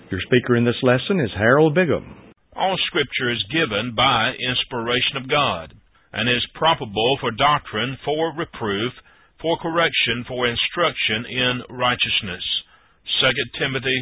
Your speaker in this lesson is Harold Bigham. All Scripture is given by inspiration of God, and is profitable for doctrine, for reproof, for correction, for instruction in righteousness. 2 Timothy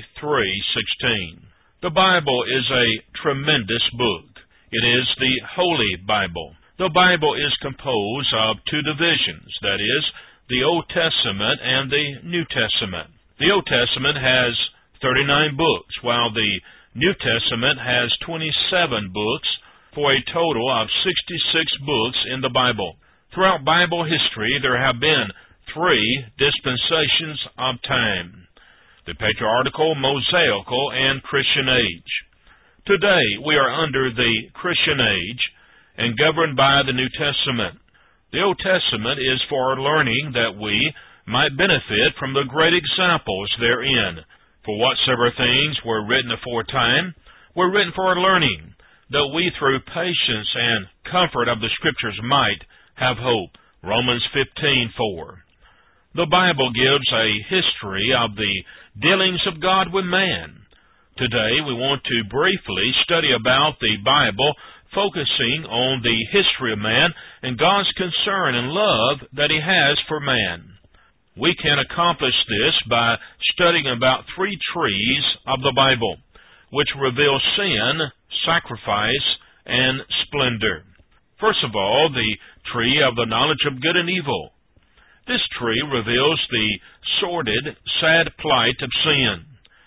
3:16. The Bible is a tremendous book. It is the Holy Bible. The Bible is composed of two divisions, that is, the Old Testament and the New Testament. The Old Testament has 39 books, while the New Testament has 27 books, for a total of 66 books in the Bible. Throughout Bible history, there have been three dispensations of time: the Patriarchal, Mosaical, and Christian age. Today, we are under the Christian age and governed by the New Testament. The Old Testament is for our learning, that we might benefit from the great examples therein. For whatsoever things were written aforetime were written for our learning, that we through patience and comfort of the Scriptures might have hope. Romans 15:4. The Bible gives a history of the dealings of God with man. Today we want to briefly study about the Bible, focusing on the history of man and God's concern and love that He has for man. We can accomplish this by studying about three trees of the Bible, which reveal sin, sacrifice, and splendor. First of all, the tree of the knowledge of good and evil. This tree reveals the sordid, sad plight of sin.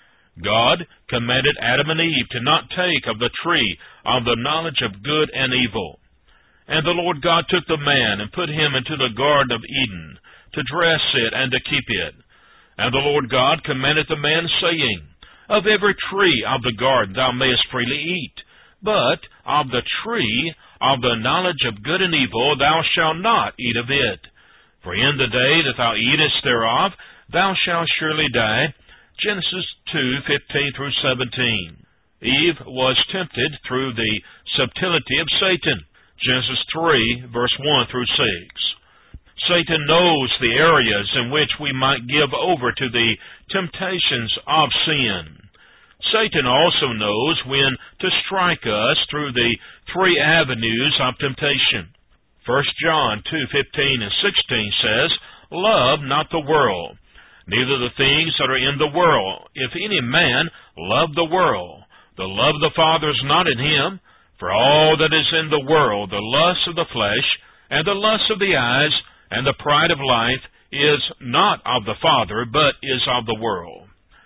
God commanded Adam and Eve to not take of the tree of the knowledge of good and evil. And the Lord God took the man and put him into the Garden of Eden, to dress it and to keep it. And the Lord God commanded the man, saying, Of every tree of the garden thou mayest freely eat, but of the tree of the knowledge of good and evil thou shalt not eat of it. For in the day that thou eatest thereof, thou shalt surely die. Genesis 2:15-17. Eve was tempted through the subtlety of Satan. Genesis 3:1-6. Satan knows the areas in which we might give over to the temptations of sin. Satan also knows when to strike us through the three avenues of temptation. 1 John 2:15-16 says, Love not the world, neither the things that are in the world. If any man love the world, the love of the Father is not in him. For all that is in the world, the lust of the flesh, and the lust of the eyes, and the pride of life, is not of the Father, but is of the world.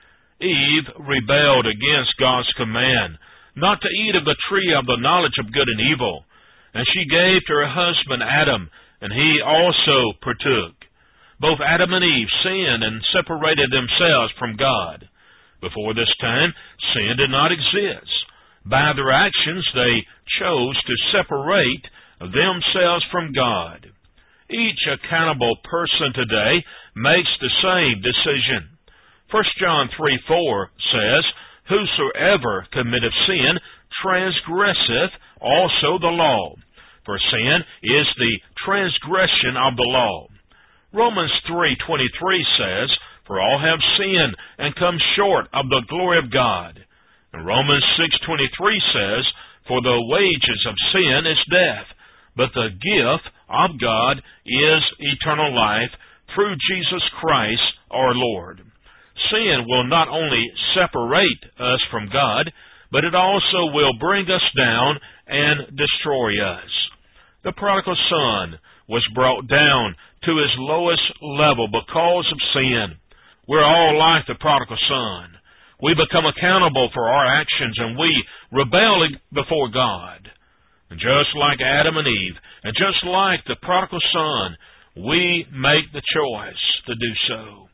Eve rebelled against God's command not to eat of the tree of the knowledge of good and evil, and she gave to her husband Adam, and he also partook. Both Adam and Eve sinned and separated themselves from God. Before this time, sin did not exist. By their actions, they chose to separate themselves from God. Each accountable person today makes the same decision. 1 John 3:4 says, Whosoever committeth sin transgresseth also the law, for sin is the transgression of the law. Romans 3:23 says, For all have sinned and come short of the glory of God. And Romans 6:23 says, For the wages of sin is death, but the gift of God is eternal life through Jesus Christ our Lord. Sin will not only separate us from God, but it also will bring us down and destroy us. The prodigal son was brought down to his lowest level because of sin. We're all like the prodigal son. We become accountable for our actions, and we rebel before God. And just like Adam and Eve, and just like the prodigal son, we make the choice to do so.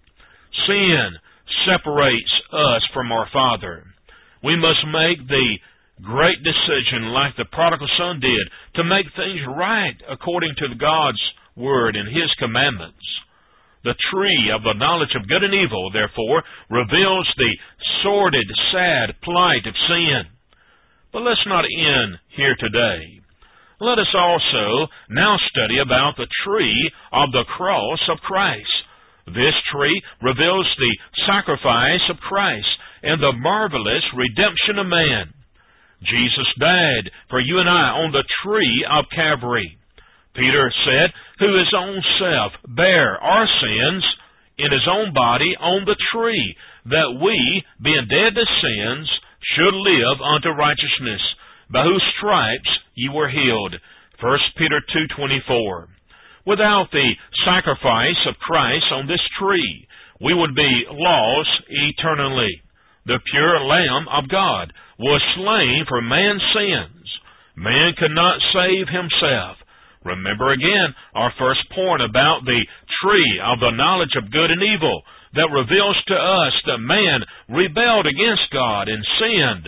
Sin separates us from our Father. We must make the great decision, like the prodigal son did, to make things right according to God's Word and His commandments. The tree of the knowledge of good and evil, therefore, reveals the sordid, sad plight of sin. But let's not end here today. Let us also now study about the tree of the cross of Christ. This tree reveals the sacrifice of Christ and the marvelous redemption of man. Jesus died for you and I on the tree of Calvary. Peter said, who his own self bare our sins in his own body on the tree, that we, being dead to sins, should live unto righteousness, by whose stripes ye were healed. 1 Peter 2:24. Without the sacrifice of Christ on this tree, we would be lost eternally. The pure Lamb of God was slain for man's sins. Man could not save himself. Remember again our first point about the tree of the knowledge of good and evil that reveals to us that man rebelled against God and sinned.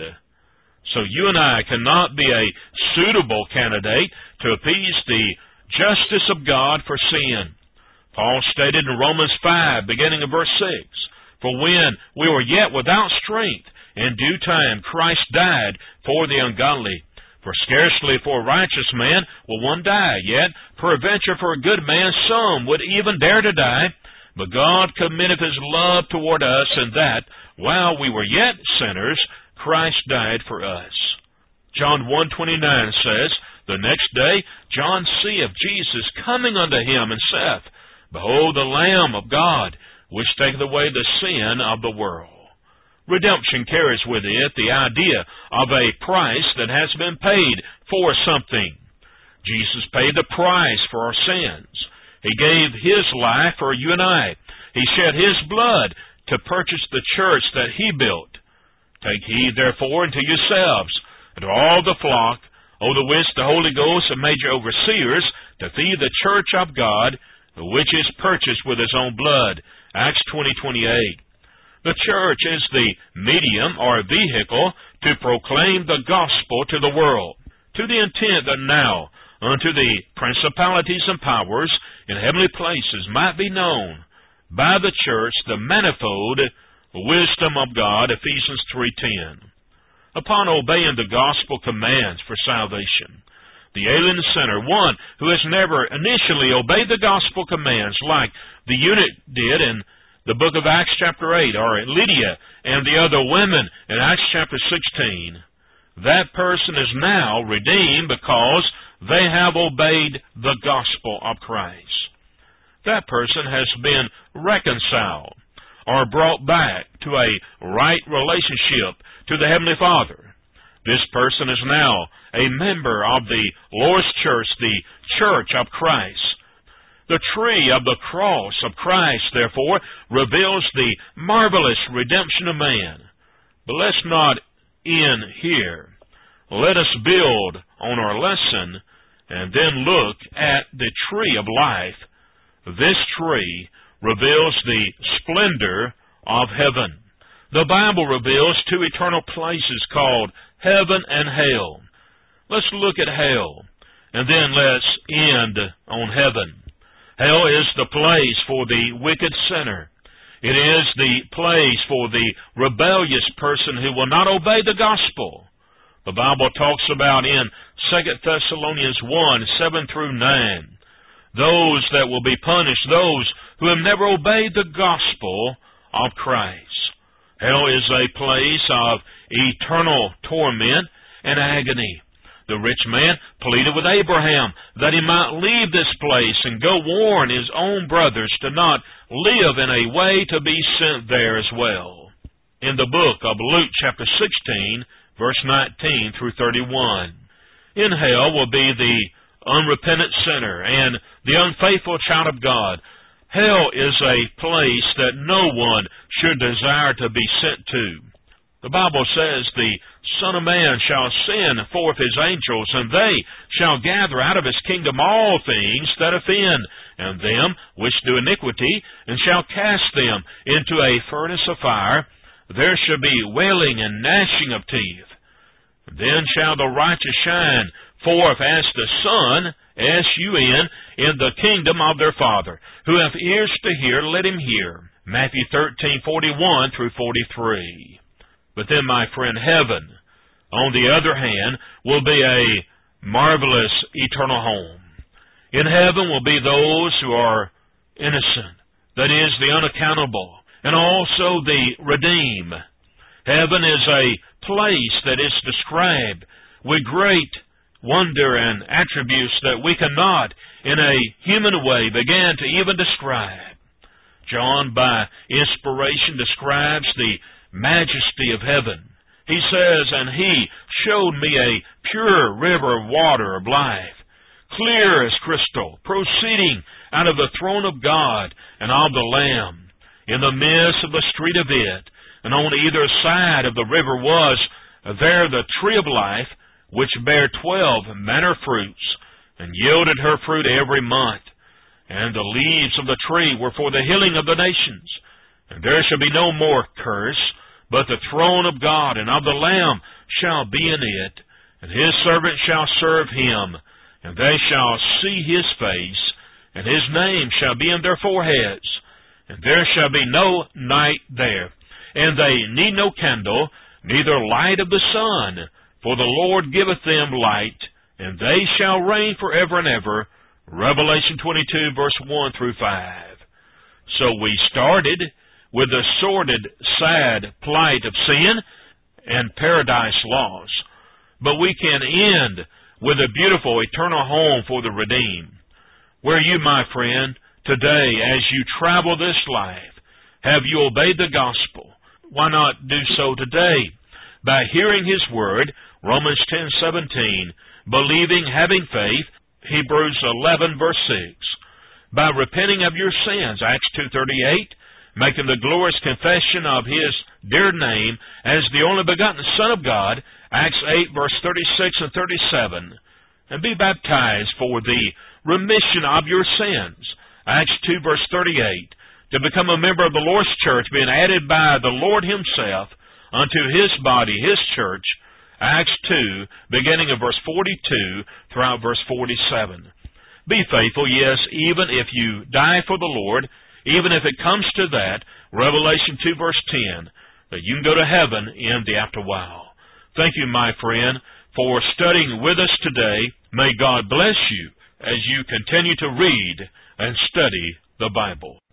So you and I cannot be a suitable candidate to appease the justice of God for sin. Paul stated in Romans 5, beginning of verse 6, for when we were yet without strength, in due time Christ died for the ungodly. For scarcely for a righteous man will one die, yet peradventure for a good man some would even dare to die. But God commendeth his love toward us, in that, while we were yet sinners, Christ died for us. John 1:29 says, the next day John seeth Jesus coming unto him, and saith, behold the Lamb of God, which taketh away the sin of the world. Redemption carries with it the idea of a price that has been paid for something. Jesus paid the price for our sins. He gave His life for you and I. He shed His blood to purchase the church that He built. Take heed, therefore, unto yourselves, and to all the flock, over which the Holy Ghost and major overseers, to feed the church of God, which is purchased with His own blood. Acts 20:28. The church is the medium or vehicle to proclaim the gospel to the world, to the intent that now unto the principalities and powers in heavenly places might be known by the church the manifold wisdom of God, Ephesians 3:10. Upon obeying the gospel commands for salvation, the alien sinner, one who has never initially obeyed the gospel commands like the eunuch did in the book of Acts chapter 8, or Lydia and the other women in Acts chapter 16, that person is now redeemed because they have obeyed the gospel of Christ. That person has been reconciled or brought back to a right relationship to the Heavenly Father. This person is now a member of the Lord's church, the church of Christ. The tree of the cross of Christ, therefore, reveals the marvelous redemption of man. But let's not end here. Let us build on our lesson and then look at the tree of life. This tree reveals the splendor of heaven. The Bible reveals two eternal places called heaven and hell. Let's look at hell, and then let's end on heaven. Hell is the place for the wicked sinner. It is the place for the rebellious person who will not obey the gospel. The Bible talks about in 2 Thessalonians 1:7-9, those that will be punished, those who have never obeyed the gospel of Christ. Hell is a place of eternal torment and agony. The rich man pleaded with Abraham that he might leave this place and go warn his own brothers to not live in a way to be sent there as well. In the book of Luke chapter 16, verse 19-31, in hell will be the unrepentant sinner and the unfaithful child of God. Hell is a place that no one should desire to be sent to. The Bible says the Son of Man shall send forth His angels, and they shall gather out of His kingdom all things that offend, and them which do iniquity, and shall cast them into a furnace of fire. There shall be wailing and gnashing of teeth. Then shall the righteous shine forth as the sun, S-U-N, in the kingdom of their Father. Who hath ears to hear, let him hear. Matthew 13:41-43. But then, my friend, heaven, on the other hand, will be a marvelous eternal home. In heaven will be those who are innocent, that is, the unaccountable, and also the redeemed. Heaven is a place that is described with great wonder and attributes that we cannot, in a human way, begin to even describe. John, by inspiration, describes the majesty of heaven. He says, "And he showed me a pure river of water of life, clear as crystal, proceeding out of the throne of God and of the Lamb. In the midst of the street of it, and on either side of the river was there the tree of life, which bare 12 manner fruits, and yielded her fruit every month. And the leaves of the tree were for the healing of the nations. And there shall be no more curse, but the throne of God and of the Lamb shall be in it, and his servants shall serve him, and they shall see his face, and his name shall be in their foreheads. And there shall be no night there, and they need no candle, neither light of the sun, for the Lord giveth them light, and they shall reign forever and ever." Revelation 22, verse 1 through 5. So we started with the sordid, sad plight of sin and paradise lost. But we can end with a beautiful eternal home for the redeemed. Where you, my friend, today, as you travel this life, have you obeyed the gospel? Why not do so today? By hearing His Word, Romans 10:17, believing, having faith, Hebrews 11, verse 6. By repenting of your sins, Acts 2:38, making the glorious confession of His dear name as the only begotten Son of God, Acts 8, verse 36 and 37. And be baptized for the remission of your sins, Acts 2, verse 38. To become a member of the Lord's church, being added by the Lord Himself unto His body, His church, Acts 2, beginning of verse 42 throughout verse 47. Be faithful, yes, even if you die for the Lord, even if it comes to that, Revelation 2, verse 10, that you can go to heaven in the afterwhile. Thank you, my friend, for studying with us today. May God bless you as you continue to read and study the Bible.